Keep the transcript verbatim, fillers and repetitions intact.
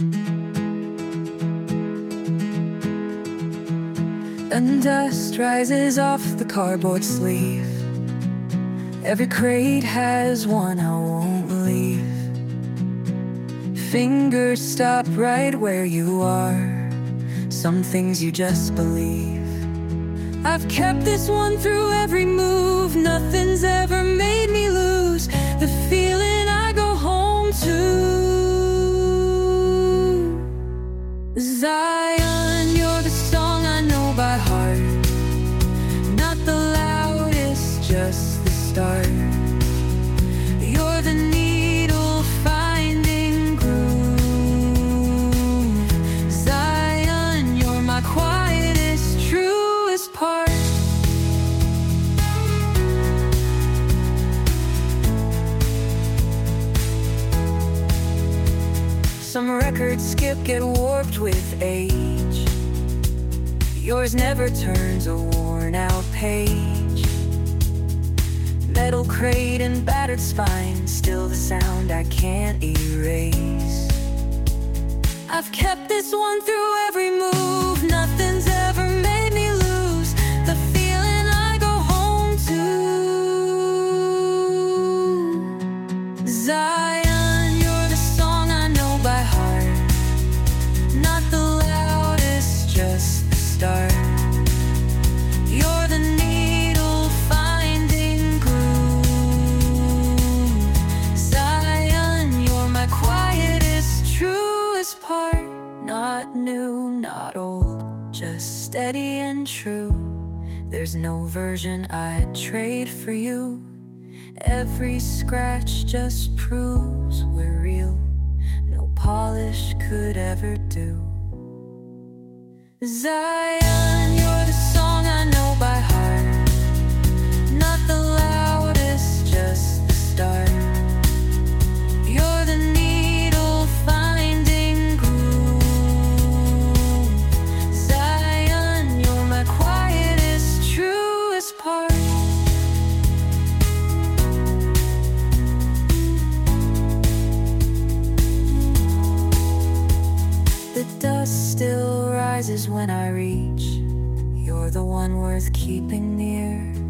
And dust rises off the cardboard sleeve. Every crate has one I won't leave. Fingers stop right where you are. Some things you just believe. I've kept this one through every move. Nothing's ever made me lose the feeling I go home to. Zion, you're the song I know by heart. Not the loudest, just the start. You're the needle finding groove. Zion, you're my quietest, truest part. Some records skip, get warped with age. Yours never turns a worn out page. Metal crate and battered spine, still the sound I can't erase. I've kept this one through every move. Nothing's ever made me lose the feeling I go home to. Zion, you're the song I know by heart. Not the loudest, just the start. You're the needle finding groove. Zion, you're my quietest, truest part. Not new, not old, just steady and true. There's no version I'd trade for you. Every scratch just proves we're real. No polish could ever do. Zion, you're the song I know by heart. Not the loudest, just the start. You're the needle finding groove. Zion, you're my quietest, truest part. The dust still rises when I reach. You're the one worth keeping near.